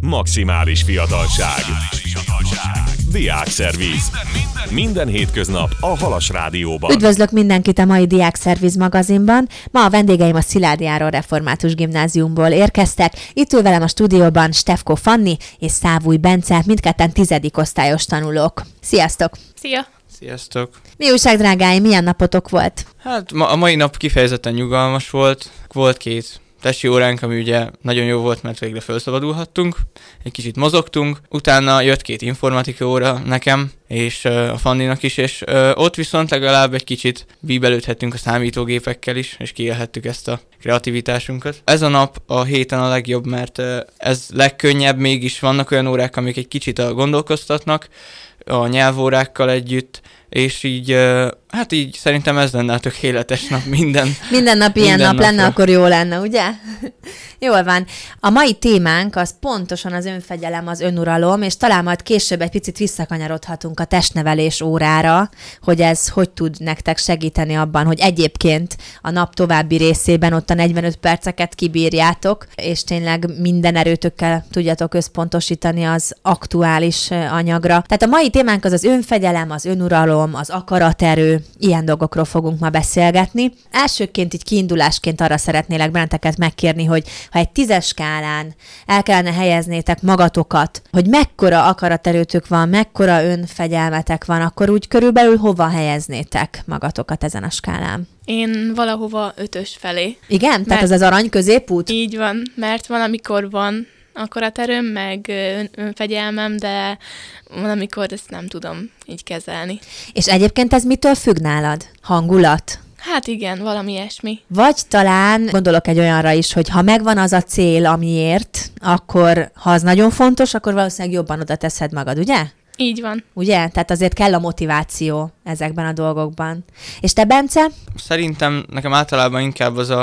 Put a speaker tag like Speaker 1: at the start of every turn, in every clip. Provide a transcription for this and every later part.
Speaker 1: Maximális fiatalság. Diákszerviz. Minden hétköznap a Halas Rádióban.
Speaker 2: Üdvözlök mindenkit a mai Diákszerviz magazinban. Ma a vendégeim a Szilády Áron Református Gimnáziumból érkeztek. Itt ül velem a stúdióban Stefko Fanni és Szávúj Bence, mindketten 10. osztályos tanulók. Sziasztok!
Speaker 3: Szia!
Speaker 4: Sziasztok!
Speaker 2: Mi újság, drágáim, milyen napotok volt?
Speaker 4: Hát a mai nap kifejezetten nyugalmas volt. Volt 2 testi óránk, ami ugye nagyon jó volt, mert végre felszabadulhattunk. Egy kicsit mozogtunk. Utána jött 2 informatika óra nekem, és a Fanninak is, és ott viszont legalább egy kicsit bíbelődhettünk a számítógépekkel is, és kiélhettük ezt a kreativitásunkat. Ez a nap a héten a legjobb, mert ez legkönnyebb, mégis vannak olyan órák, amik egy kicsit gondolkoztatnak, a nyelvórákkal együtt, és így, hát így szerintem ez lenne a tökéletes nap minden.
Speaker 2: Minden nap ilyen nap lenne, akkor jó lenne, ugye? Jól van. A mai témánk az pontosan az önfegyelem, az önuralom, és talán majd később egy picit visszakanyarodhatunk a testnevelés órára, hogy ez hogy tud nektek segíteni abban, hogy egyébként a nap további részében ott a 45 perceket kibírjátok, és tényleg minden erőtökkel tudjatok összpontosítani az aktuális anyagra. Tehát a mai témánk az az önfegyelem, az önuralom, az akaraterő, ilyen dolgokról fogunk ma beszélgetni. Elsőként, így kiindulásként arra szeretnélek benneteket megkérni, hogy ha egy 10-es skálán el kellene helyeznétek magatokat, hogy mekkora akaraterőtök van, mekkora önfegyelmetek van, akkor úgy körülbelül hova helyeznétek magatokat ezen a skálán?
Speaker 3: Én valahova 5-ös felé.
Speaker 2: Igen? Tehát az arany középút?
Speaker 3: Így van, mert van, amikor van akaraterőm, meg önfegyelmem, de van, amikor ezt nem tudom így kezelni.
Speaker 2: És egyébként ez mitől függ nálad? Hangulat?
Speaker 3: Hát igen, valami ilyesmi.
Speaker 2: Vagy talán gondolok egy olyanra is, hogy ha megvan az a cél, amiért, akkor ha az nagyon fontos, akkor valószínűleg jobban oda teszed magad, ugye?
Speaker 3: Így van.
Speaker 2: Ugye? Tehát azért kell a motiváció ezekben a dolgokban. És te, Bence?
Speaker 4: Szerintem nekem általában inkább az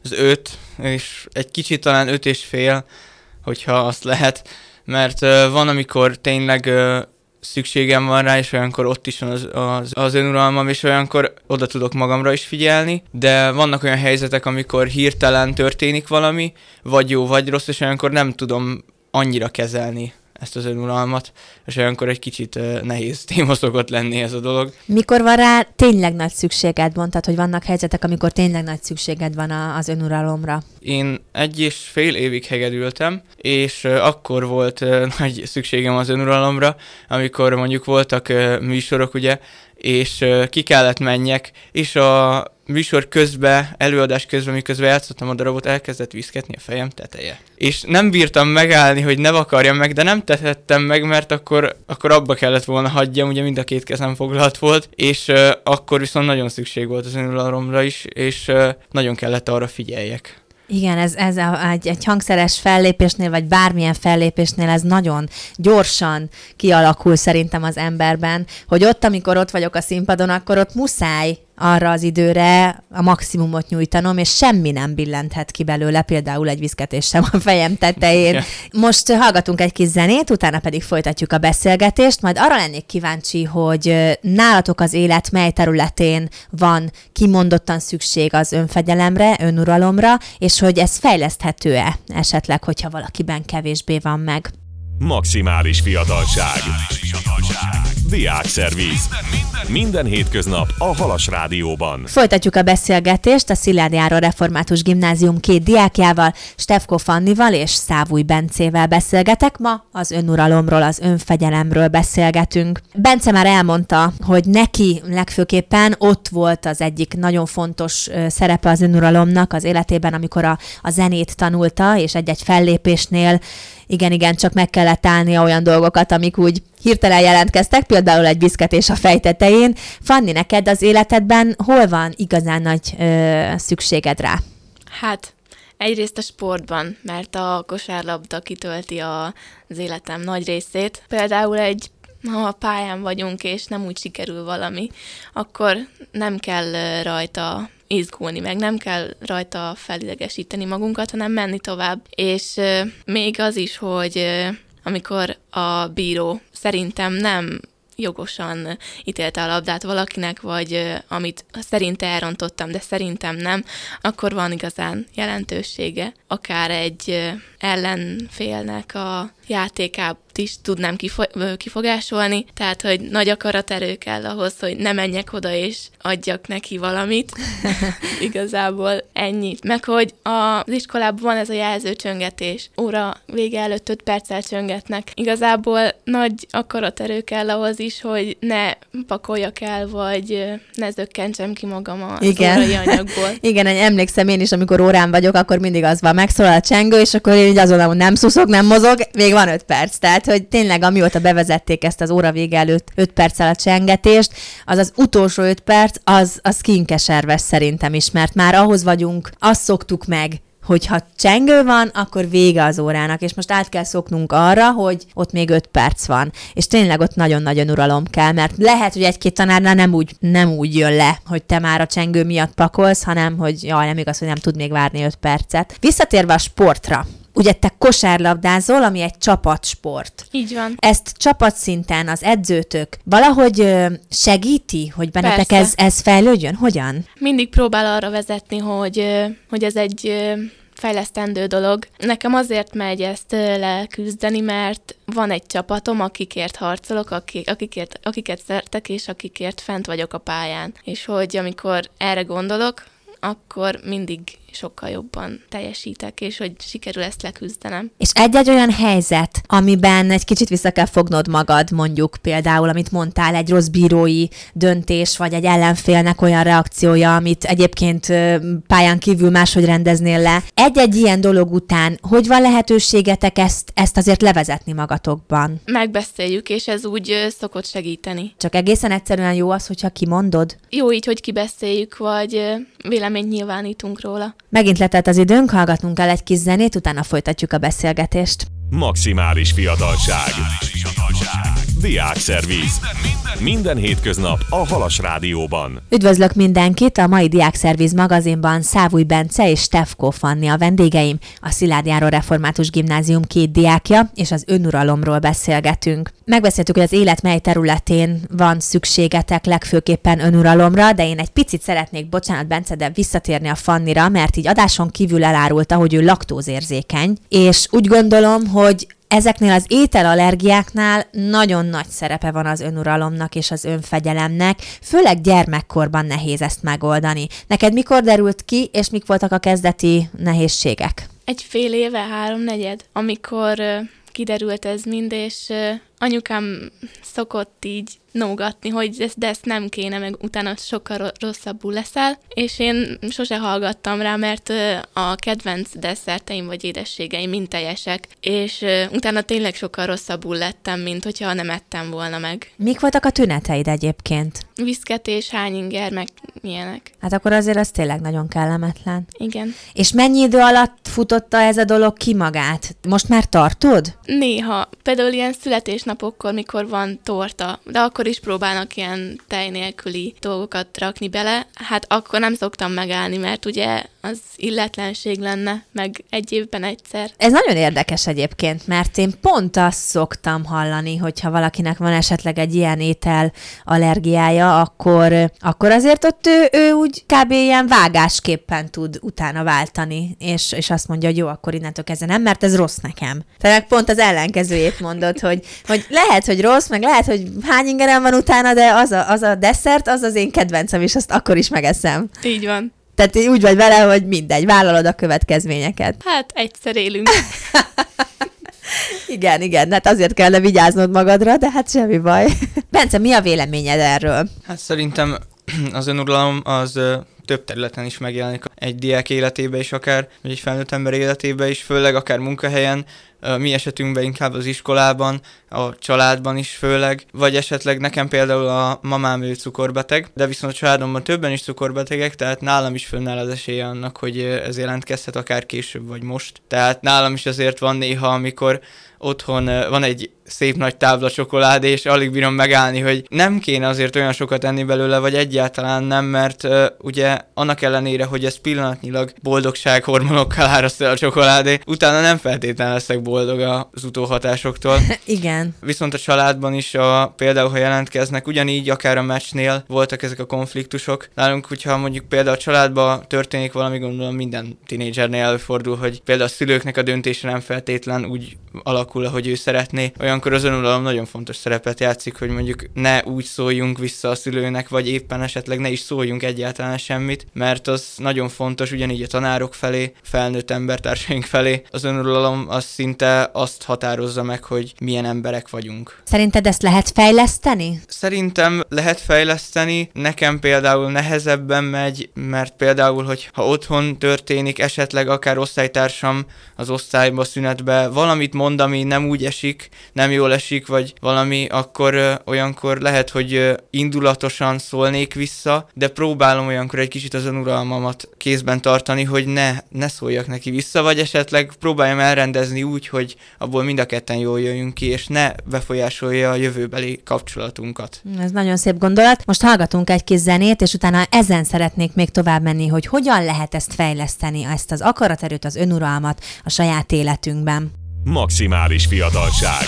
Speaker 4: 5, és egy kicsit talán 5,5, hogyha azt lehet, mert van, amikor tényleg szükségem van rá, és olyankor ott is van az önuralmam, és olyankor oda tudok magamra is figyelni, de vannak olyan helyzetek, amikor hirtelen történik valami, vagy jó, vagy rossz, és olyankor nem tudom annyira kezelni ezt az önuralmat, és olyankor egy kicsit nehéz téma szokott lenni ez a dolog.
Speaker 2: Mikor van rá tényleg nagy szükséged, mondtad, hogy vannak helyzetek, amikor tényleg nagy szükséged van az önuralomra?
Speaker 4: Én 1,5 évig hegedültem, és akkor volt nagy szükségem az önuralomra, amikor mondjuk voltak műsorok, ugye, és ki kellett menjek, és a műsor közben, előadás közben, miközben játszottam a darabot, elkezdett viszketni a fejem teteje. És nem bírtam megállni, hogy ne vakarjam meg, de nem tettem meg, mert akkor abba kellett volna hagyjam, ugye mind a 2 kezem foglalt volt, és akkor viszont nagyon szükség volt az önuralomra is, és nagyon kellett arra figyeljek.
Speaker 2: Igen, ez egy hangszeres fellépésnél, vagy bármilyen fellépésnél ez nagyon gyorsan kialakul szerintem az emberben, hogy ott, amikor ott vagyok a színpadon, akkor ott muszáj arra az időre a maximumot nyújtanom, és semmi nem billenthet ki belőle, például egy viszketés sem a fejem tetején. Yeah. Most hallgatunk egy kis zenét, utána pedig folytatjuk a beszélgetést, majd arra lennék kíváncsi, hogy nálatok az élet mely területén van kimondottan szükség az önfegyelemre, önuralomra, és hogy ez fejleszthető-e esetleg, hogyha valakiben kevésbé van meg.
Speaker 1: Maximális fiatalság. Diákszerviz. Minden hétköznap a Halas Rádióban.
Speaker 2: Folytatjuk a beszélgetést a Szilády Áron Református Gimnázium 2 diákjával, Stefko Fannival és Szávúj Bencével beszélgetek. Ma az önuralomról, az önfegyelemről beszélgetünk. Bence már elmondta, hogy neki legfőképpen ott volt az egyik nagyon fontos szerepe az önuralomnak az életében, amikor a zenét tanulta, és egy-egy fellépésnél igen, csak meg kellett állnia olyan dolgokat, amik úgy hirtelen jelentkeztek, például egy viszketés a fej tetején. Fanni, neked az életedben hol van igazán nagy szükséged rá?
Speaker 3: Hát egyrészt a sportban, mert a kosárlabda kitölti az életem nagy részét. Például ha a pályán vagyunk, és nem úgy sikerül valami, akkor nem kell rajta izgulni, meg nem kell rajta felidegesíteni magunkat, hanem menni tovább. És még az is, hogy amikor a bíró szerintem nem jogosan ítélte a labdát valakinek, vagy amit szerinte elrontottam, de szerintem nem, akkor van igazán jelentősége. Akár egy ellenfélnek a játékát is tudnám kifogásolni, tehát, hogy nagy akaraterő kell ahhoz, hogy ne menjek oda és adjak neki valamit. Igazából ennyi. Meg, hogy az iskolában van ez a jelzőcsöngetés. Óra vége előtt 5 perccel csöngetnek. Igazából nagy akaraterő kell ahhoz is, hogy ne pakoljak el, vagy ne zökkentsem ki magam az órai anyagból.
Speaker 2: Igen, emlékszem én is, amikor órán vagyok, akkor mindig az van, megszólal a csengő, és akkor én így azon, hogy nem szuszog, nem mozog, még van 5 perc. Tehát, hogy tényleg amióta bevezették ezt az óra vége előtt 5 perccel a csengetést, az utolsó 5 perc, az kinkeserves szerintem is, mert már ahhoz vagyunk, azt szoktuk meg, hogyha csengő van, akkor vége az órának, és most át kell szoknunk arra, hogy ott még 5 perc van. És tényleg ott nagyon-nagyon uralom kell, mert lehet, hogy egy-két tanárnál nem úgy jön le, hogy te már a csengő miatt pakolsz, hanem, hogy jaj, nem igaz, hogy nem tud még várni 5 percet. Visszatérve a sportra. Ugye te kosárlabdázol, ami egy csapatsport.
Speaker 3: Így van.
Speaker 2: Ezt csapatszinten az edzőtök valahogy segíti, hogy bennetek ez fejlődjön? Hogyan?
Speaker 3: Mindig próbál arra vezetni, hogy ez egy fejlesztendő dolog. Nekem azért megy ezt leküzdeni, mert van egy csapatom, akikért harcolok, akiket szeretek, és akikért fent vagyok a pályán. És hogy amikor erre gondolok, akkor mindig sokkal jobban teljesítek, és hogy sikerül ezt leküzdenem.
Speaker 2: És egy-egy olyan helyzet, amiben egy kicsit vissza kell fognod magad, mondjuk például, amit mondtál, egy rossz bírói döntés, vagy egy ellenfélnek olyan reakciója, amit egyébként pályán kívül máshogy rendeznél le. Egy-egy ilyen dolog után, hogy van lehetőségetek ezt azért levezetni magatokban?
Speaker 3: Megbeszéljük, és ez úgy szokott segíteni.
Speaker 2: Csak egészen egyszerűen jó az, hogyha kimondod?
Speaker 3: Jó így, hogy kibeszéljük, vagy véleményt nyilvánítunk róla.
Speaker 2: Megint letelt az időnk, hallgatnunk kell egy kis zenét, utána folytatjuk a beszélgetést.
Speaker 1: Maximális fiatalság. Diákszerviz. Minden hétköznap a Halas Rádióban.
Speaker 2: Üdvözlök mindenkit! A mai Diákszerviz magazinban Szávúj Bence és Stefko Fanni a vendégeim, a Szilágy János Református Gimnázium 2 diákja, és az önuralomról beszélgetünk. Megbeszéltük, hogy az élet mely területén van szükségetek legfőképpen önuralomra, de én egy picit szeretnék, bocsánat Bence, de visszatérni a Fannira, mert így adáson kívül elárulta, hogy ő laktózérzékeny, és úgy gondolom, hogy ezeknél az ételallergiáknál nagyon nagy szerepe van az önuralomnak és az önfegyelemnek, főleg gyermekkorban nehéz ezt megoldani. Neked mikor derült ki, és mik voltak a kezdeti nehézségek?
Speaker 3: Egy fél éve, 3-4, amikor kiderült ez mind, és anyukám szokott így nógatni, hogy de ezt nem kéne, meg utána sokkal rosszabbul leszel, és én sose hallgattam rá, mert a kedvenc desszerteim vagy édességeim mind teljesek, és utána tényleg sokkal rosszabbul lettem, mint hogyha nem ettem volna meg.
Speaker 2: Mik voltak a tüneteid egyébként?
Speaker 3: Viszketés, hányinger, meg ilyenek.
Speaker 2: Hát akkor azért az tényleg nagyon kellemetlen.
Speaker 3: Igen.
Speaker 2: És mennyi idő alatt futotta ez a dolog ki magát? Most már tartod?
Speaker 3: Néha. Például ilyen születésnapokkor, mikor van torta, de akkor is próbálnak ilyen tej nélküli dolgokat rakni bele. Hát akkor nem szoktam megállni, mert ugye az illetlenség lenne, meg egy évben egyszer.
Speaker 2: Ez nagyon érdekes egyébként, mert én pont azt szoktam hallani, hogyha valakinek van esetleg egy ilyen étel allergiája, akkor azért ott ő úgy kb. Ilyen vágásképpen tud utána váltani, és azt mondja, hogy jó, akkor innentől kezdve nem, mert ez rossz nekem. Tehát pont az ellenkezőjét mondod, hogy lehet, hogy rossz, meg lehet, hogy hány ingerem van utána, de az a desszert, az én kedvencem, és azt akkor is megeszem.
Speaker 3: Így van.
Speaker 2: Tehát úgy vagy vele, hogy mindegy, vállalod a következményeket.
Speaker 3: Hát egyszer élünk.
Speaker 2: Igen, hát azért kellene vigyáznod magadra, de hát semmi baj. Bence, mi a véleményed erről?
Speaker 4: Hát szerintem az önuralom az több területen is megjelenik egy diák életébe is akár, vagy egy felnőtt ember életébe is, főleg akár munkahelyen, mi esetünkben inkább az iskolában, a családban is főleg, vagy esetleg nekem például a mamám ő cukorbeteg, de viszont a családomban többen is cukorbetegek, tehát nálam is fönnáll az esélye annak, hogy ez jelentkezhet akár később vagy most. Tehát nálam is azért van néha, amikor otthon van egy szép nagy tábla csokoládé, és alig bírom megállni, hogy nem kéne azért olyan sokat enni belőle, vagy egyáltalán nem, mert ugye annak ellenére, hogy ez pillanatnyilag boldogság hormonokkal áraszt el a csokoládé, utána nem feltétlenül leszek boldog az utóhatásoktól.
Speaker 2: Igen.
Speaker 4: Viszont a családban is például, ha jelentkeznek, ugyanígy akár a meccsnél voltak ezek a konfliktusok. Nálunk, hogyha mondjuk például a családban történik valami, gondolom minden tinédzsernél előfordul, hogy például a szülőknek a döntése nem feltétlen úgy alakul, ahogy ő szeretné. Olyankor az önuralom nagyon fontos szerepet játszik, hogy mondjuk ne úgy szóljunk vissza a szülőnek, vagy éppen esetleg ne is szóljunk egyáltalán semmit, mert az nagyon fontos, ugyanígy a tanárok felé, felnőtt embertársaink felé. Az önuralom az szinte azt határozza meg, hogy milyen emberek vagyunk.
Speaker 2: Szerinted ezt lehet fejleszteni?
Speaker 4: Szerintem lehet fejleszteni, nekem például nehezebben megy, mert például, hogy ha otthon történik, esetleg akár osztálytársam az osztályba, szünetbe valamit mond, ami nem úgy esik, nem jól esik, vagy valami, akkor olyankor lehet, hogy indulatosan szólnék vissza, de próbálom olyankor egy kicsit az önuralmamat kézben tartani, hogy ne szóljak neki vissza, vagy esetleg próbáljam elrendezni úgy, hogy abból mind a ketten jól jöjjünk ki, és ne befolyásolja a jövőbeli kapcsolatunkat.
Speaker 2: Ez nagyon szép gondolat. Most hallgatunk egy kis zenét, és utána ezen szeretnék még tovább menni, hogy hogyan lehet ezt fejleszteni, ezt az akaraterőt, az önuralmat a saját életünkben.
Speaker 1: Maximális fiatalság.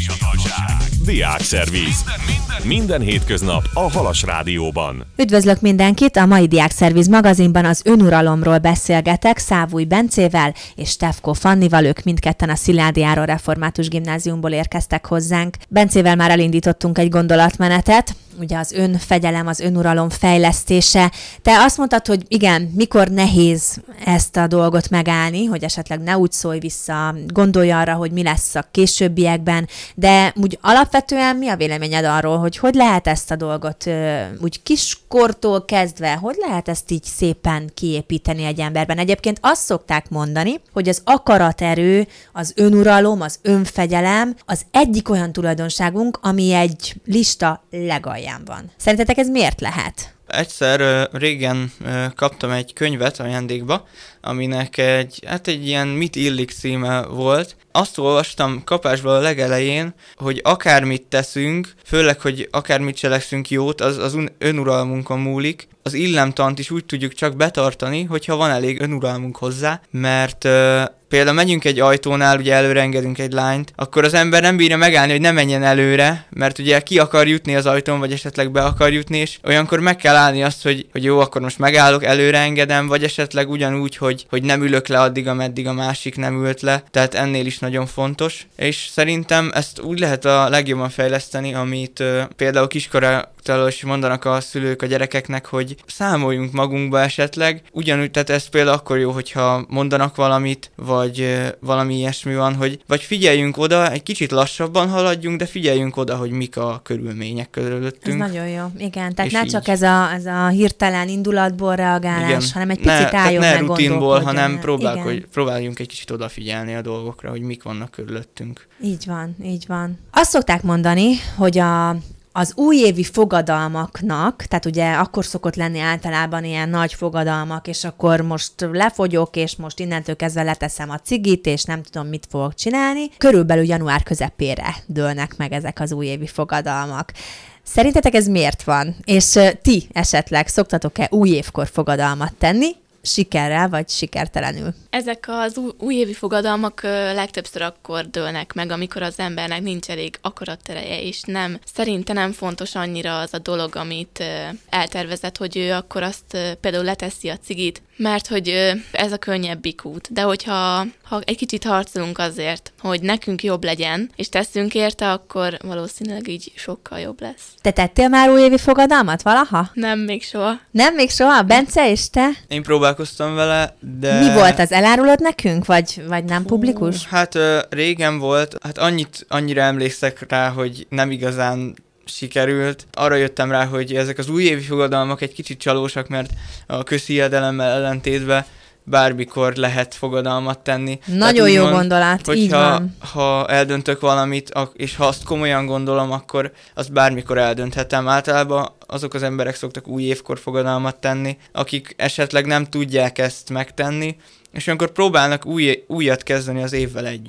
Speaker 1: Diákszerviz. Minden hétköznap a Halas Rádióban.
Speaker 2: Üdvözlök mindenkit! A mai Diákszerviz magazinban az önuralomról beszélgetek Szávúj Bencével és Stefko Fannival, ők mindketten a Szilágyi Áron Református Gimnáziumból érkeztek hozzánk. Bencével már elindítottunk egy gondolatmenetet, ugye az önfegyelem, az önuralom fejlesztése. Te azt mondtad, hogy igen, mikor nehéz ezt a dolgot megállni, hogy esetleg ne úgy szólj vissza, gondolj arra, hogy mi lesz a későbbiekben, de úgy alapvetően mi a véleményed arról, hogy lehet ezt a dolgot úgy kiskortól kezdve, hogy lehet ezt így szépen kiépíteni egy emberben? Egyébként azt szokták mondani, hogy az akaraterő, az önuralom, az önfegyelem az egyik olyan tulajdonságunk, ami egy lista legalján van. Szerintetek ez miért lehet?
Speaker 4: Egyszer régen kaptam egy könyvet ajándékba, aminek egy ilyen mit illik címe volt. Azt olvastam kapásból a legelején, hogy akármit teszünk, főleg, hogy akármit cselekszünk jót, az önuralmunkon múlik. Az illemtant is úgy tudjuk csak betartani, hogyha van elég önuralmunk hozzá, mert például megyünk egy ajtónál, ugye előre engedünk egy lányt, akkor az ember nem bírja megállni, hogy ne menjen előre, mert ugye ki akar jutni az ajtón, vagy esetleg be akar jutni, és olyankor meg kell állni azt, hogy jó, akkor most megállok, előre engedem, vagy esetleg ugyanúgy, hogy nem ülök le addig, ameddig a másik nem ült le, tehát ennél is nagyon fontos, és szerintem ezt úgy lehet a legjobban fejleszteni, amit például kiskorától is mondanak a szülők a gyerekeknek, hogy számoljunk magunkba esetleg, ugyanúgy, tehát ez például akkor jó, hogyha mondanak valamit, vagy valami ilyesmi van, vagy figyeljünk oda, egy kicsit lassabban haladjunk, de figyeljünk oda, hogy mik a körülmények körülöttünk.
Speaker 2: Ez nagyon jó, igen. Tehát
Speaker 4: és
Speaker 2: ne csak ez a hirtelen indulatból reagálás, igen, hanem egy picit álljon meg,
Speaker 4: rutinból, hanem próbáljunk egy kicsit odafigyelni a dolgokra, hogy mik vannak körülöttünk.
Speaker 2: Így van, így van. Azt szokták mondani, hogy az újévi fogadalmaknak, tehát ugye akkor szokott lenni általában ilyen nagy fogadalmak, és akkor most lefogyok, és most innentől kezdve leteszem a cigit, és nem tudom, mit fogok csinálni. Körülbelül január közepére dőlnek meg ezek az újévi fogadalmak. Szerintetek ez miért van? És ti esetleg szoktatok-e újévkor fogadalmat tenni? Sikerrel vagy sikertelenül?
Speaker 3: Ezek az újévi fogadalmak legtöbbször akkor dőlnek meg, amikor az embernek nincs elég akaratereje, és szerinte nem fontos annyira az a dolog, amit eltervezett, hogy ő akkor azt például leteszi a cigit, mert hogy ez a könnyebbik út. De hogyha egy kicsit harcolunk azért, hogy nekünk jobb legyen, és teszünk érte, akkor valószínűleg így sokkal jobb lesz.
Speaker 2: Te tettél már újévi fogadalmat valaha?
Speaker 3: Nem, még soha.
Speaker 2: Nem, még soha? Bence és te?
Speaker 4: Én próbálkoztam vele, de...
Speaker 2: Mi volt az? Elárulod nekünk? Vagy nem publikus?
Speaker 4: Hát régen volt, annyira emlékszek rá, hogy nem igazán sikerült. Arra jöttem rá, hogy ezek az újévi fogadalmak egy kicsit csalósak, mert a közhiedelemmel ellentétben bármikor lehet fogadalmat tenni.
Speaker 2: Nagyon jó gondolat, így van.
Speaker 4: Ha eldöntök valamit, és ha azt komolyan gondolom, akkor azt bármikor eldönthetem. Általában azok az emberek szoktak új évkor fogadalmat tenni, akik esetleg nem tudják ezt megtenni, és olyankor próbálnak újat kezdeni az évvel együtt.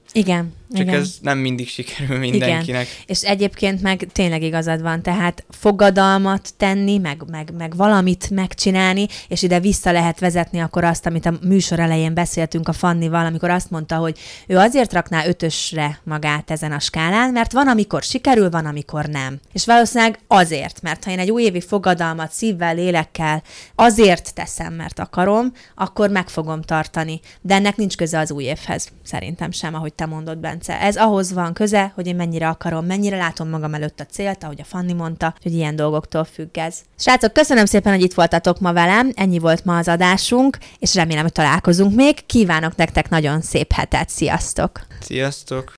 Speaker 2: Igen.
Speaker 4: Csak
Speaker 2: igen.
Speaker 4: ez nem mindig sikerül mindenkinek.
Speaker 2: Igen. És egyébként meg tényleg igazad van, tehát fogadalmat tenni, meg valamit megcsinálni, és ide vissza lehet vezetni akkor azt, amit a műsor elején beszéltünk a Fannival, amikor azt mondta, hogy ő azért rakná 5-ösre magát ezen a skálán, mert van, amikor sikerül, van, amikor nem. És valószínűleg azért, mert ha én egy újévi fogadalmat szívvel, lélekkel azért teszem, mert akarom, akkor meg fogom tartani. De ennek nincs köze az új évhez, szerintem sem, ahogy te mondod, Bence. Ez ahhoz van köze, hogy én mennyire akarom, mennyire látom magam előtt a célt, ahogy a Fanni mondta, hogy ilyen dolgoktól függ ez. Srácok, köszönöm szépen, hogy itt voltatok ma velem, ennyi volt ma az adásunk, és remélem, hogy találkozunk még. Kívánok nektek nagyon szép hetet, sziasztok!
Speaker 4: Sziasztok!